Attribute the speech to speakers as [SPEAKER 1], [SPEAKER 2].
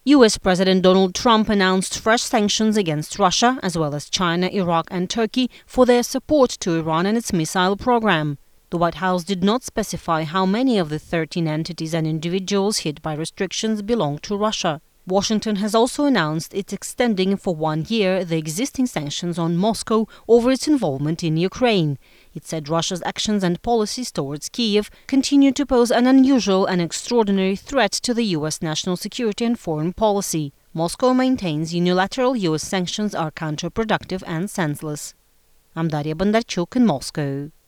[SPEAKER 1] US President Donald Trump announced fresh sanctions against Russia, as well as China, Iraq and Turkey, for their support to Iran and its missile program. The White House did not specify how many of the 13 entities and individuals hit by restrictions belong to Russia. Washington has also announced it's extending for 1 year the existing sanctions on Moscow over its involvement in Ukraine. It said Russia's actions and policies towards Kyiv continue to pose an unusual and extraordinary threat to the U.S. national security and foreign policy. Moscow maintains unilateral U.S. sanctions are counterproductive and senseless. I'm Daria Bondarchuk in Moscow.